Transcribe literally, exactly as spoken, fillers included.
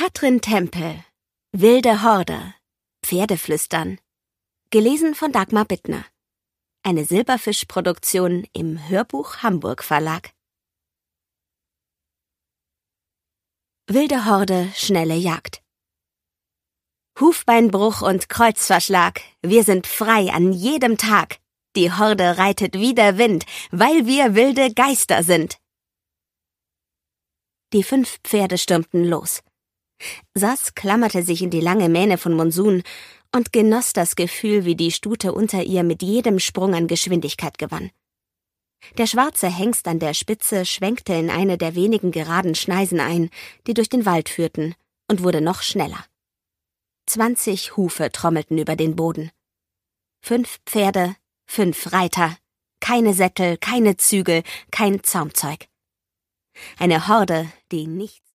Katrin Tempel. Wilde Horde. Pferdeflüstern. Gelesen von Dagmar Bittner. Eine Silberfisch-Produktion im Hörbuch Hamburg Verlag. Wilde Horde, schnelle Jagd. Hufbeinbruch und Kreuzverschlag. Wir sind frei an jedem Tag. Die Horde reitet wie der Wind, weil wir wilde Geister sind. Die fünf Pferde stürmten los. Sass klammerte sich in die lange Mähne von Monsun und genoss das Gefühl, wie die Stute unter ihr mit jedem Sprung an Geschwindigkeit gewann. Der schwarze Hengst an der Spitze schwenkte in eine der wenigen geraden Schneisen ein, die durch den Wald führten, und wurde noch schneller. Zwanzig Hufe trommelten über den Boden. Fünf Pferde, fünf Reiter, keine Sättel, keine Zügel, kein Zaumzeug. Eine Horde, die nichts